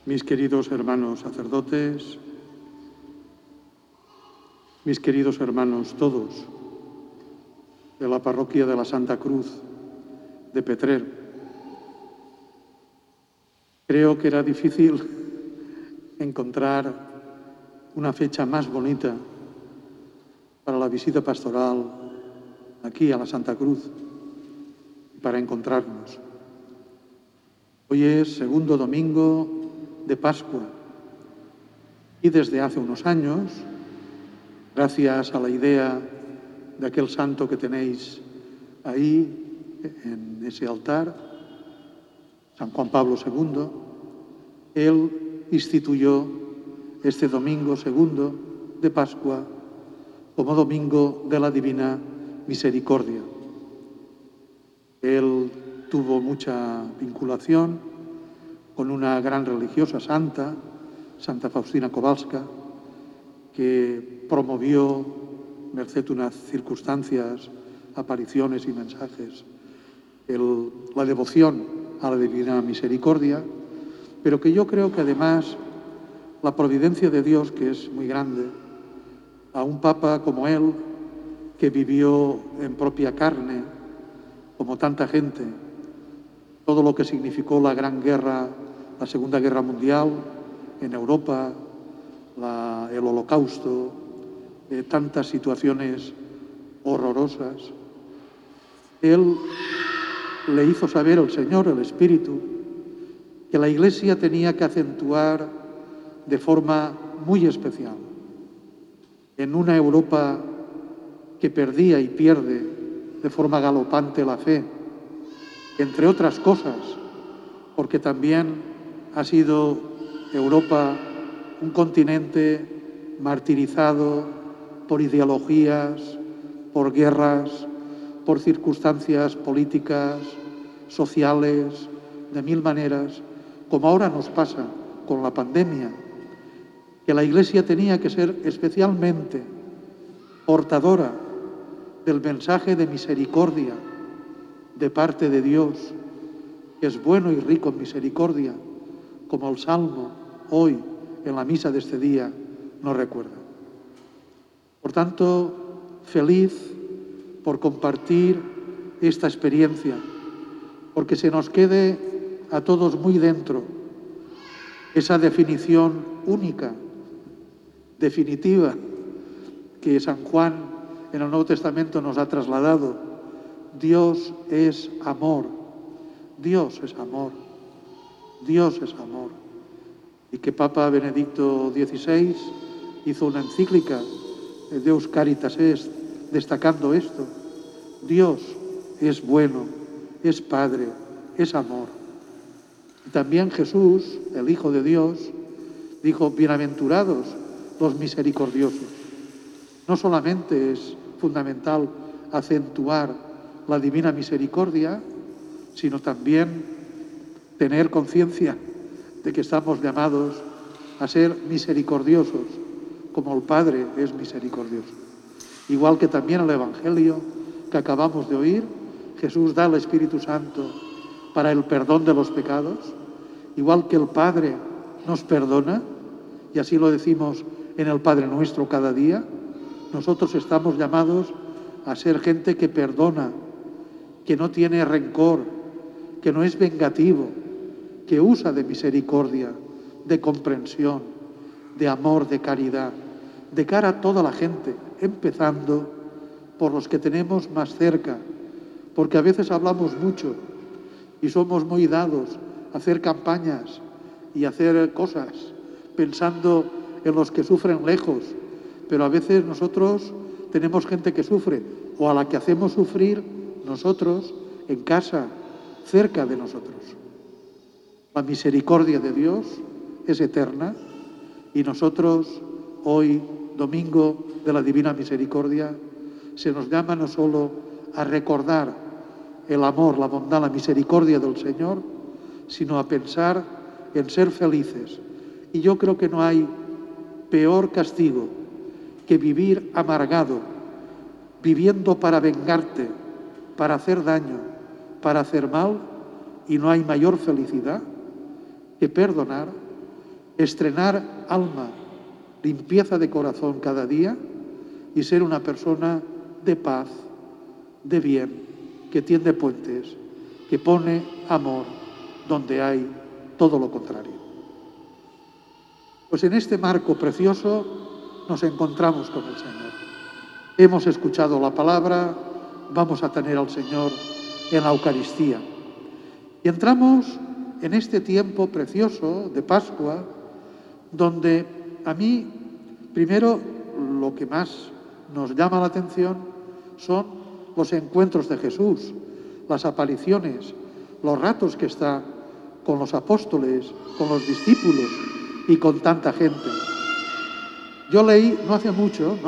mis queridos hermanos sacerdotes, mis queridos hermanos todos de la parroquia de la Santa Cruz de Petrer. Creo que era difícil encontrar una fecha más bonita para la visita pastoral aquí a la Santa Cruz y para encontrarnos. Hoy es segundo domingo de Pascua y desde hace unos años, gracias a la idea de aquel santo que tenéis ahí en ese altar, San Juan Pablo II, él instituyó este domingo segundo de Pascua como domingo de la Divina Misericordia. Él tuvo mucha vinculación con una gran religiosa santa, Santa Faustina Kowalska, que promovió, merced unas circunstancias, apariciones y mensajes, la devoción a la Divina Misericordia, pero que yo creo que además la providencia de Dios, que es muy grande, a un papa como él, que vivió en propia carne, como tanta gente, todo lo que significó la Gran Guerra, la Segunda Guerra Mundial en Europa, el Holocausto, tantas situaciones horrorosas. Él le hizo saber al Señor, el Espíritu, que la Iglesia tenía que acentuar de forma muy especial en una Europa que perdía y pierde de forma galopante la fe, entre otras cosas, porque también ha sido Europa un continente martirizado por ideologías, por guerras, por circunstancias políticas, sociales, de mil maneras, como ahora nos pasa con la pandemia, que la Iglesia tenía que ser especialmente portadora del mensaje de misericordia de parte de Dios, que es bueno y rico en misericordia, como el Salmo hoy en la misa de este día nos recuerda. Por tanto, feliz por compartir esta experiencia, porque se nos quede a todos muy dentro esa definición única, definitiva, que San Juan en el Nuevo Testamento nos ha trasladado. Dios es amor, Dios es amor, Dios es amor. Y que Papa Benedicto XVI hizo una encíclica, Deus Caritas Est, destacando esto. Dios es bueno, es Padre, es amor. Y también Jesús, el Hijo de Dios, dijo, bienaventurados los misericordiosos. No solamente es fundamental acentuar la divina misericordia, sino también tener conciencia de que estamos llamados a ser misericordiosos, como el Padre es misericordioso. Igual que también el Evangelio que acabamos de oír, Jesús da el Espíritu Santo para el perdón de los pecados, igual que el Padre nos perdona, y así lo decimos en el Padre Nuestro cada día, nosotros estamos llamados a ser gente que perdona, que no tiene rencor, que no es vengativo, que usa de misericordia, de comprensión, de amor, de caridad, de cara a toda la gente, empezando por los que tenemos más cerca, porque a veces hablamos mucho y somos muy dados a hacer campañas y a hacer cosas pensando en los que sufren lejos, pero a veces nosotros tenemos gente que sufre o a la que hacemos sufrir nosotros en casa, cerca de nosotros. La misericordia de Dios es eterna y nosotros hoy, domingo de la Divina Misericordia, se nos llama no solo a recordar el amor, la bondad, la misericordia del Señor, sino a pensar en ser felices. Y yo creo que no hay peor castigo que vivir amargado, viviendo para vengarte, para hacer daño, para hacer mal, y no hay mayor felicidad que perdonar, estrenar alma, limpieza de corazón cada día y ser una persona de paz, de bien, que tiende puentes, que pone amor donde hay todo lo contrario. Pues en este marco precioso nos encontramos con el Señor. Hemos escuchado la palabra, vamos a tener al Señor en la Eucaristía. Y entramos en este tiempo precioso de Pascua, donde a mí, primero, lo que más nos llama la atención son los encuentros de Jesús, las apariciones, los ratos que está con los apóstoles, con los discípulos y con tanta gente. Yo leí no hace mucho,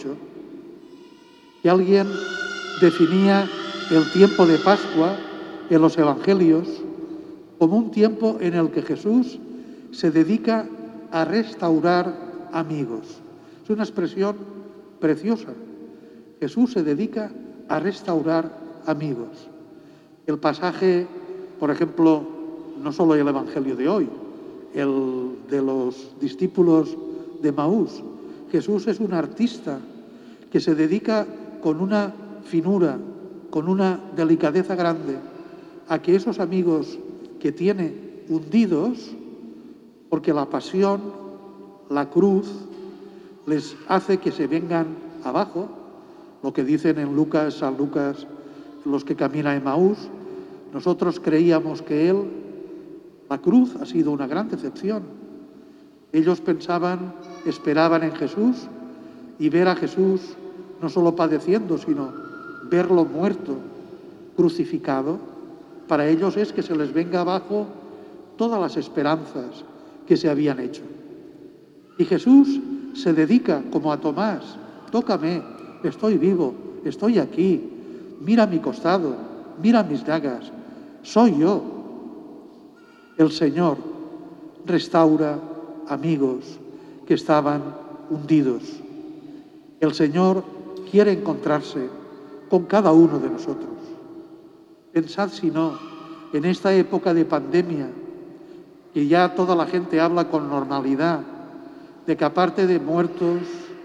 que alguien definía el tiempo de Pascua en los Evangelios como un tiempo en el que Jesús se dedica a restaurar amigos. Es una expresión preciosa. Jesús se dedica a restaurar amigos. El pasaje, por ejemplo, no solo el Evangelio de hoy, el de los discípulos de Maús. Jesús es un artista que se dedica con una finura, con una delicadeza grande, a que esos amigos que tiene hundidos, porque la pasión, la cruz, les hace que se vengan abajo, lo que dicen en San Lucas, los que caminan en Maús. Nosotros creíamos que la cruz ha sido una gran decepción. Ellos esperaban en Jesús, y ver a Jesús no solo padeciendo, sino verlo muerto, crucificado, para ellos es que se les venga abajo todas las esperanzas que se habían hecho. Y Jesús se dedica, como a Tomás: tócame, estoy vivo, estoy aquí, mira mi costado, mira mis llagas, soy yo. El Señor restaura amigos que estaban hundidos. El Señor quiere encontrarse con cada uno de nosotros. Pensad si no, en esta época de pandemia, que ya toda la gente habla con normalidad, de que aparte de muertos,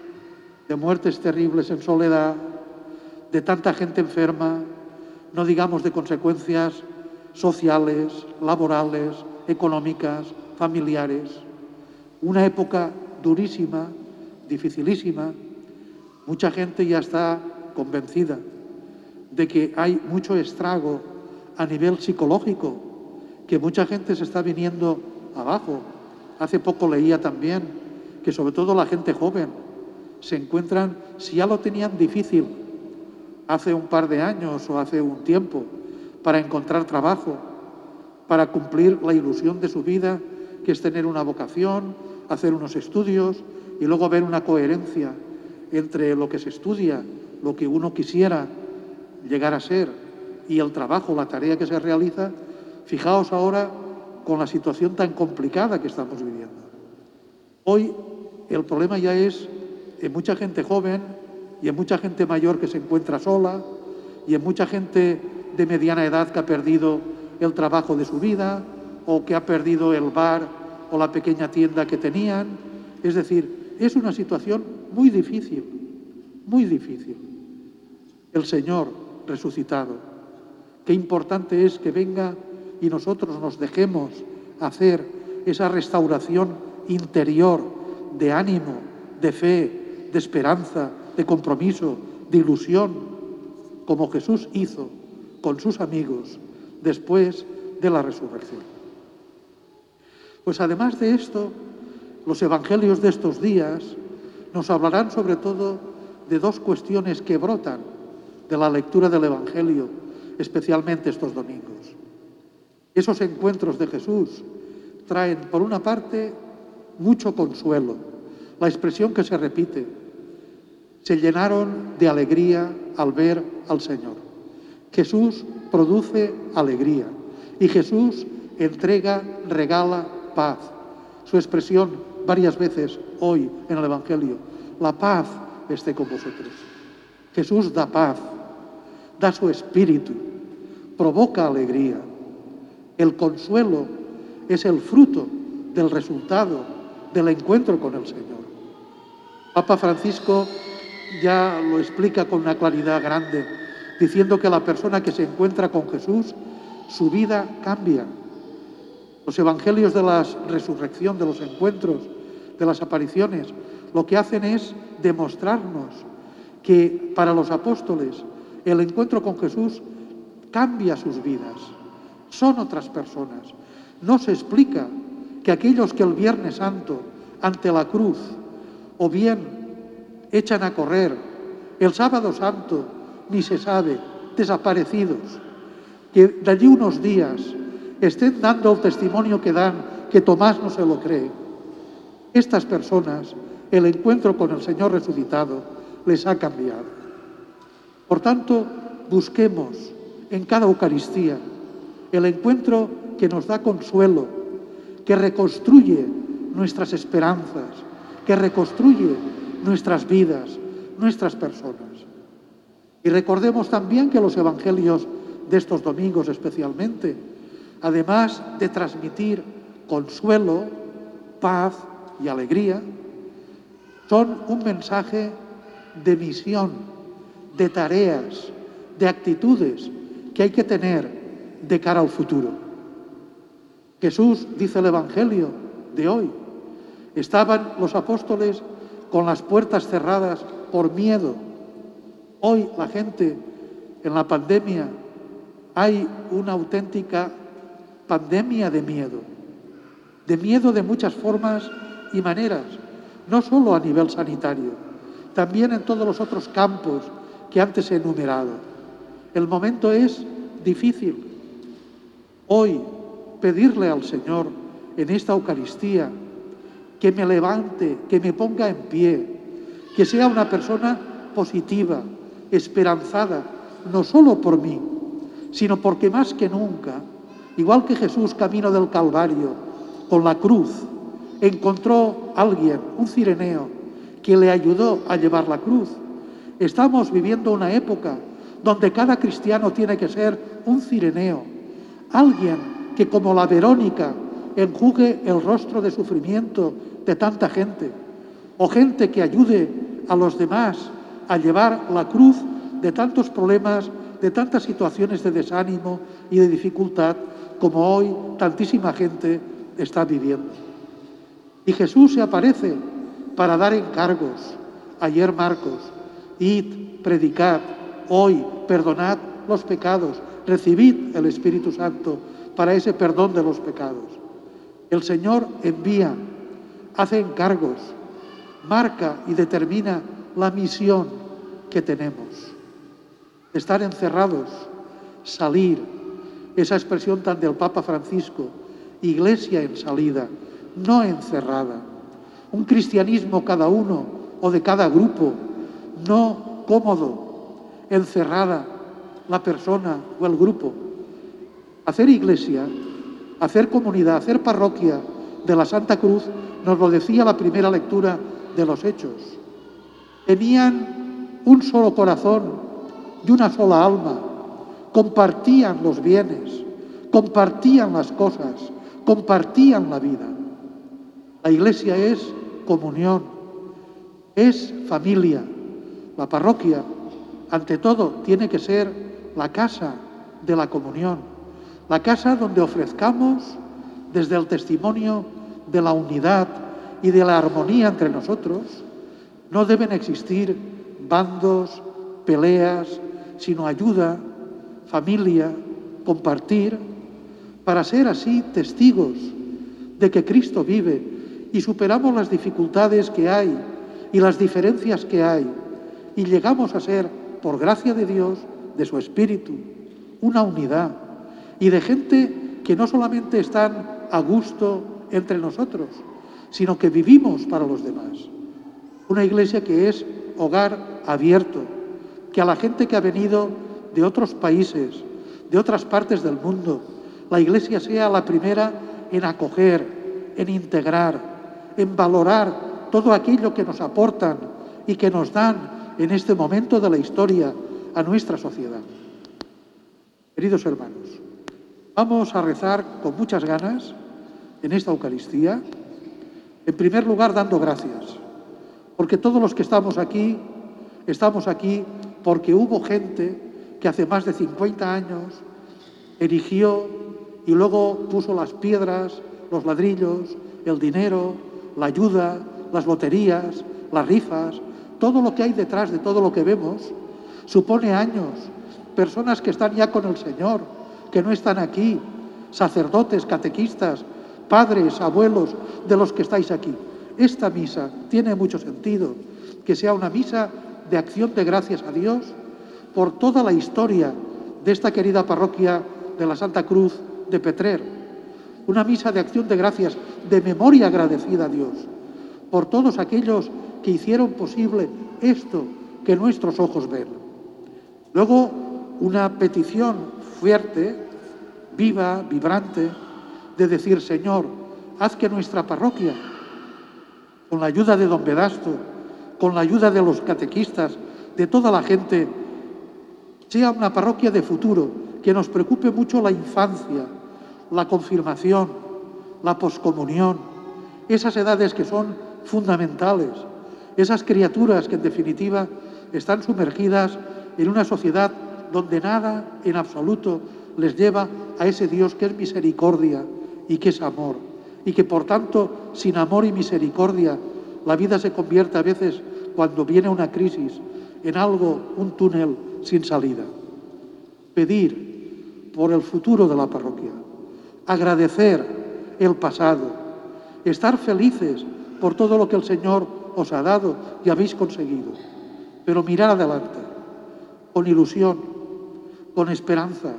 de muertes terribles en soledad, de tanta gente enferma, no digamos de consecuencias sociales, laborales, económicas, familiares. Una época durísima, dificilísima. Mucha gente ya está convencida de que hay mucho estrago a nivel psicológico, que mucha gente se está viniendo abajo. Hace poco leía también que sobre todo la gente joven se encuentran, si ya lo tenían difícil hace un par de años o hace un tiempo, para encontrar trabajo, para cumplir la ilusión de su vida, que es tener una vocación, hacer unos estudios y luego ver una coherencia entre lo que se estudia, lo que uno quisiera llegar a ser, y el trabajo, la tarea que se realiza. Fijaos ahora con la situación tan complicada que estamos viviendo. Hoy el problema ya es en mucha gente joven y en mucha gente mayor que se encuentra sola, y en mucha gente de mediana edad que ha perdido el trabajo de su vida, o que ha perdido el bar o la pequeña tienda que tenían. Es decir, es una situación muy difícil, muy difícil. El Señor resucitado, qué importante es que venga y nosotros nos dejemos hacer esa restauración interior de ánimo, de fe, de esperanza, de compromiso, de ilusión, como Jesús hizo con sus amigos después de la resurrección. Pues además de esto, los evangelios de estos días nos hablarán sobre todo de dos cuestiones que brotan de la lectura del Evangelio, especialmente estos domingos. Esos encuentros de Jesús traen, por una parte, mucho consuelo. La expresión que se repite: se llenaron de alegría al ver al Señor. Jesús produce alegría y Jesús entrega, regala paz. Su expresión varias veces hoy en el Evangelio: la paz esté con vosotros. Jesús da paz, da su espíritu, provoca alegría. El consuelo es el fruto del resultado del encuentro con el Señor. Papa Francisco ya lo explica con una claridad grande, diciendo que la persona que se encuentra con Jesús, su vida cambia. Los evangelios de la resurrección, de los encuentros, de las apariciones, lo que hacen es demostrarnos que para los apóstoles el encuentro con Jesús cambia sus vidas. Son otras personas. No se explica que aquellos que el Viernes Santo, ante la cruz, o bien echan a correr, el Sábado Santo ni se sabe, desaparecidos, que de allí unos días estén dando el testimonio que dan, que Tomás no se lo cree. Estas personas, el encuentro con el Señor resucitado les ha cambiado. Por tanto, busquemos en cada Eucaristía el encuentro que nos da consuelo, que reconstruye nuestras esperanzas, que reconstruye nuestras vidas, nuestras personas. Y recordemos también que los evangelios de estos domingos especialmente, además de transmitir consuelo, paz y alegría, son un mensaje de misión, de tareas, de actitudes que hay que tener de cara al futuro. Jesús, dice el Evangelio de hoy, estaban los apóstoles con las puertas cerradas por miedo. Hoy la gente, en la pandemia, hay una auténtica pandemia de miedo de muchas formas y maneras, no solo a nivel sanitario, también en todos los otros campos que antes he enumerado. El momento es difícil. Hoy, pedirle al Señor en esta Eucaristía que me levante, que me ponga en pie, que sea una persona positiva, esperanzada, no solo por mí, sino porque más que nunca, igual que Jesús camino del Calvario, con la cruz, encontró a alguien, un cireneo, que le ayudó a llevar la cruz. Estamos viviendo una época donde cada cristiano tiene que ser un cireneo, alguien que como la Verónica enjugue el rostro de sufrimiento de tanta gente, o gente que ayude a los demás a llevar la cruz de tantos problemas, de tantas situaciones de desánimo y de dificultad como hoy tantísima gente está viviendo. Y Jesús se aparece para dar encargos. Ayer Marcos, id, predicad, hoy perdonad los pecados, recibid el Espíritu Santo para ese perdón de los pecados. El Señor envía, hace encargos, marca y determina la misión que tenemos. Estar encerrados, salir, esa expresión tan del Papa Francisco, iglesia en salida, no encerrada. Un cristianismo cada uno o de cada grupo, no cómodo, encerrada la persona o el grupo. Hacer iglesia, hacer comunidad, hacer parroquia de la Santa Cruz, nos lo decía la primera lectura de los Hechos. Tenían un solo corazón y una sola alma, compartían los bienes, compartían las cosas, compartían la vida. La iglesia es comunión, es familia. La parroquia, ante todo, tiene que ser la casa de la comunión, la casa donde ofrezcamos desde el testimonio de la unidad y de la armonía entre nosotros. No deben existir bandos, peleas, sino ayuda, familia, compartir, para ser así testigos de que Cristo vive y superamos las dificultades que hay y las diferencias que hay y llegamos a ser, por gracia de Dios, de su Espíritu, una unidad y de gente que no solamente están a gusto entre nosotros, sino que vivimos para los demás. Una iglesia que es hogar abierto, que a la gente que ha venido de otros países, de otras partes del mundo, la iglesia sea la primera en acoger, en integrar, en valorar todo aquello que nos aportan y que nos dan en este momento de la historia a nuestra sociedad. Queridos hermanos, vamos a rezar con muchas ganas en esta Eucaristía, en primer lugar dando gracias, porque todos los que estamos aquí porque hubo gente que hace más de 50 años erigió y luego puso las piedras, los ladrillos, el dinero, la ayuda, las loterías, las rifas, todo lo que hay detrás de todo lo que vemos, supone años, personas que están ya con el Señor, que no están aquí, sacerdotes, catequistas, padres, abuelos, de los que estáis aquí. Esta misa tiene mucho sentido, que sea una misa de acción de gracias a Dios por toda la historia de esta querida parroquia de la Santa Cruz de Petrer. Una misa de acción de gracias, de memoria agradecida a Dios, por todos aquellos que hicieron posible esto que nuestros ojos ven. Luego, una petición fuerte, viva, vibrante, de decir: Señor, haz que nuestra parroquia, con la ayuda de don Vedasto, con la ayuda de los catequistas, de toda la gente, sea una parroquia de futuro, que nos preocupe mucho la infancia, la confirmación, la poscomunión, esas edades que son fundamentales, esas criaturas que en definitiva están sumergidas en una sociedad donde nada en absoluto les lleva a ese Dios que es misericordia y que es amor, y que por tanto sin amor y misericordia la vida se convierte a veces, cuando viene una crisis, en algo, un túnel sin salida. Pedir por el futuro de la parroquia, agradecer el pasado, estar felices por todo lo que el Señor os ha dado y habéis conseguido, pero mirar adelante, con ilusión, con esperanza,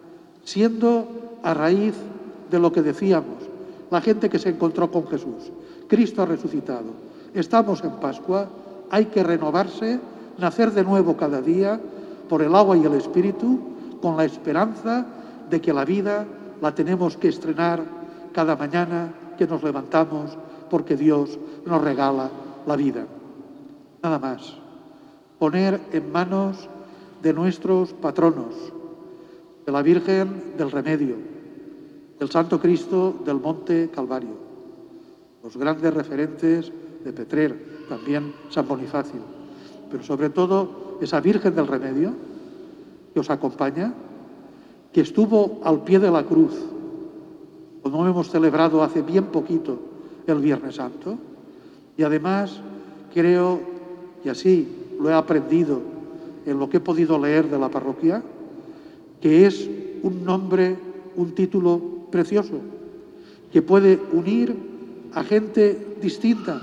siendo a raíz de lo que decíamos, la gente que se encontró con Jesús. Cristo ha resucitado. Estamos en Pascua, hay que renovarse, nacer de nuevo cada día por el agua y el Espíritu, con la esperanza de que la vida la tenemos que estrenar cada mañana que nos levantamos, porque Dios nos regala la vida. Nada más. Poner en manos de nuestros patronos, de la Virgen del Remedio, del Santo Cristo del Monte Calvario, los grandes referentes de Petrer, también San Bonifacio, pero sobre todo esa Virgen del Remedio que os acompaña, que estuvo al pie de la cruz, como hemos celebrado hace bien poquito el Viernes Santo, y además creo, y así lo he aprendido en lo que he podido leer de la parroquia, que es un nombre, un título precioso, que puede unir a gente distinta.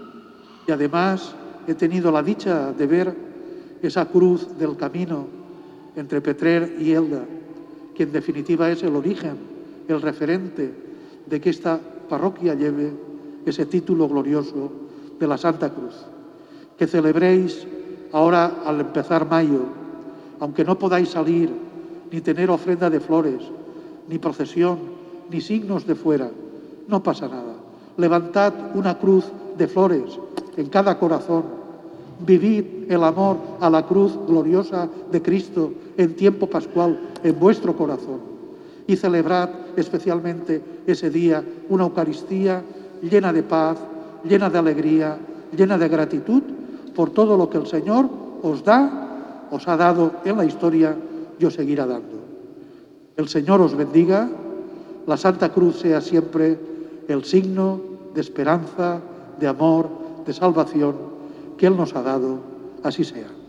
Y además he tenido la dicha de ver esa cruz del camino entre Petrer y Elda, que en definitiva es el origen, el referente de que esta parroquia lleve ese título glorioso de la Santa Cruz. Que celebréis ahora, al empezar mayo, aunque no podáis salir ni tener ofrenda de flores, ni procesión, ni signos de fuera, no pasa nada. Levantad una cruz de flores en cada corazón. Vivid el amor a la cruz gloriosa de Cristo en tiempo pascual en vuestro corazón. Y celebrad especialmente ese día una Eucaristía llena de paz, llena de alegría, llena de gratitud por todo lo que el Señor os da, os ha dado en la historia y os seguirá dando. El Señor os bendiga, la Santa Cruz sea siempre el signo de esperanza, de amor, de salvación que Él nos ha dado, así sea.